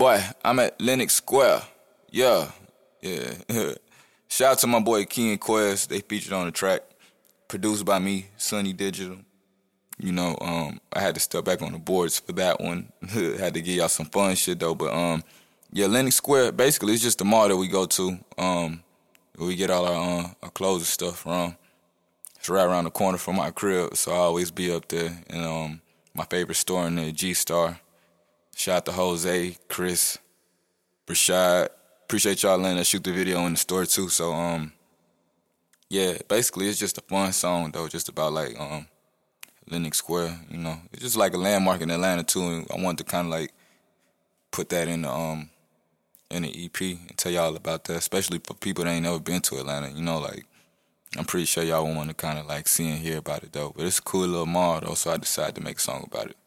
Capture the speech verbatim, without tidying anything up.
boy, I'm at Lenox Square. Yeah, yeah. Shout out to my boy Key and Quest. They featured on the track. Produced by me, Sunny Digital. You know, um, I had to step back on the boards for that one. Had to give y'all some fun shit though. But um, yeah, Lenox Square, basically it's just the mall that we go to. Um, where we get all our uh, our clothes and stuff from. It's right around the corner from my crib, so I always be up there. And um, my favorite store in there, G-Star. Shout out to Jose, Chris, Brashad. Appreciate y'all letting us shoot the video in the store too. So um, yeah, basically it's just a fun song though, just about like um. Lenox Square, you know, it's just like a landmark in Atlanta too, and I wanted to kind of like put that in the um in the E P and tell y'all about that, especially for people that ain't never been to Atlanta. You know, like I'm pretty sure y'all will want to kind of like see and hear about it though. But it's a cool little mall though, so I decided to make a song about it.